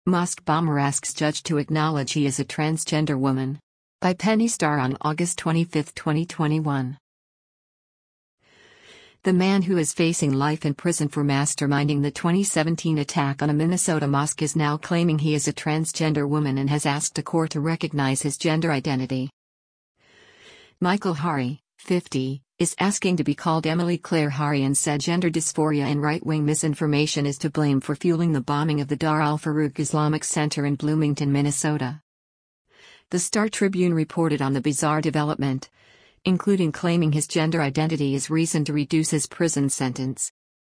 Mosque bomber asks judge to acknowledge he is a transgender woman. By Penny Starr on August 25, 2021. The man who is facing life in prison for masterminding the 2017 attack on a Minnesota mosque is now claiming he is a transgender woman and has asked a court to recognize his gender identity. Michael Hari, 50, is asking to be called Emily Claire Hari and said gender dysphoria and right-wing misinformation is to blame for fueling the bombing of the Dar al-Farouk Islamic Center in Bloomington, Minnesota. The Star Tribune reported on the bizarre development, including claiming his gender identity is reason to reduce his prison sentence.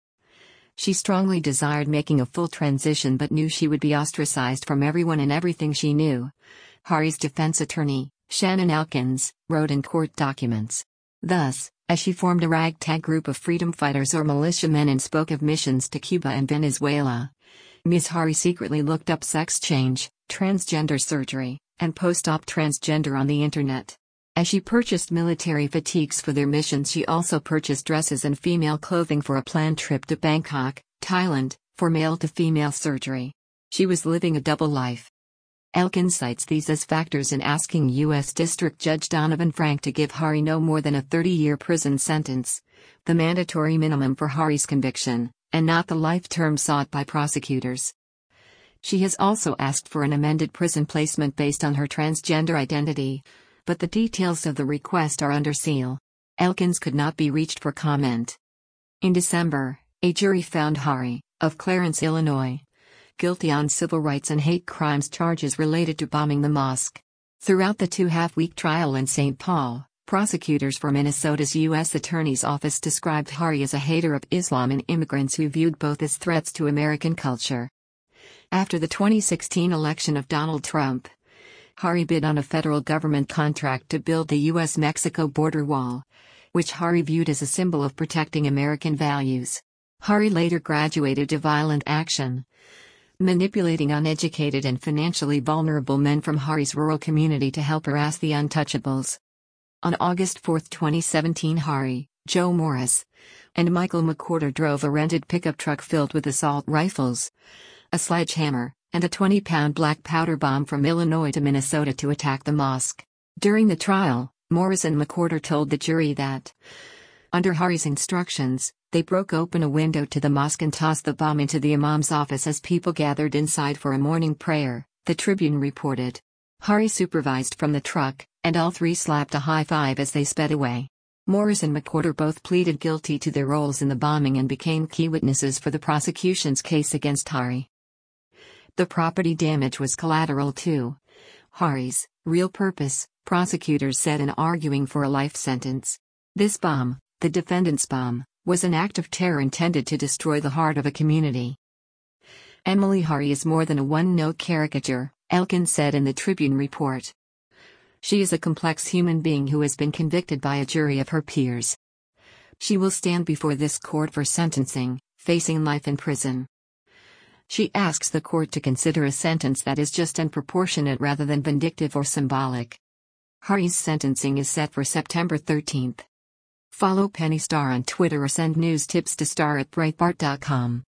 She strongly desired making a full transition but knew she would be ostracized from everyone and everything she knew. Hari's defense attorney, Shannon Elkins, wrote in court documents. Thus, as she formed a ragtag group of freedom fighters or militiamen and spoke of missions to Cuba and Venezuela, Ms. Hari secretly looked up sex change, transgender surgery, and post-op transgender on the internet. As she purchased military fatigues for their missions, she also purchased dresses and female clothing for a planned trip to Bangkok, Thailand, for male-to-female surgery. She was living a double life. Elkins cites these as factors in asking U.S. District Judge Donovan Frank to give Hari no more than a 30-year prison sentence, the mandatory minimum for Hari's conviction, and not the life term sought by prosecutors. She has also asked for an amended prison placement based on her transgender identity, but the details of the request are under seal. Elkins could not be reached for comment. In December, a jury found Hari, of Clarence, Illinois, guilty on civil rights and hate crimes charges related to bombing the mosque. Throughout the 2.5-week trial in St. Paul, prosecutors for Minnesota's U.S. Attorney's Office described Hari as a hater of Islam and immigrants who viewed both as threats to American culture. After the 2016 election of Donald Trump, Hari bid on a federal government contract to build the U.S.-Mexico border wall, which Hari viewed as a symbol of protecting American values. Hari later graduated to violent action, manipulating uneducated and financially vulnerable men from Hari's rural community to help harass the untouchables. On August 4, 2017, Hari, Joe Morris, and Michael McWhorter drove a rented pickup truck filled with assault rifles, a sledgehammer, and a 20-pound black powder bomb from Illinois to Minnesota to attack the mosque. During the trial, Morris and McWhorter told the jury that, under Hari's instructions, they broke open a window to the mosque and tossed the bomb into the imam's office as people gathered inside for a morning prayer, the Tribune reported. Hari supervised from the truck, and all three slapped a high five as they sped away. Morris and McWhorter both pleaded guilty to their roles in the bombing and became key witnesses for the prosecution's case against Hari. The property damage was collateral to Hari's real purpose, prosecutors said in arguing for a life sentence. This bomb, the defendant's bomb, was an act of terror intended to destroy the heart of a community. Emily Hari is more than a one-note caricature, Elkins said in the Tribune report. She is a complex human being who has been convicted by a jury of her peers. She will stand before this court for sentencing, facing life in prison. She asks the court to consider a sentence that is just and proportionate rather than vindictive or symbolic. Hari's sentencing is set for September 13. Follow Penny Starr on Twitter or send news tips to star@breitbart.com.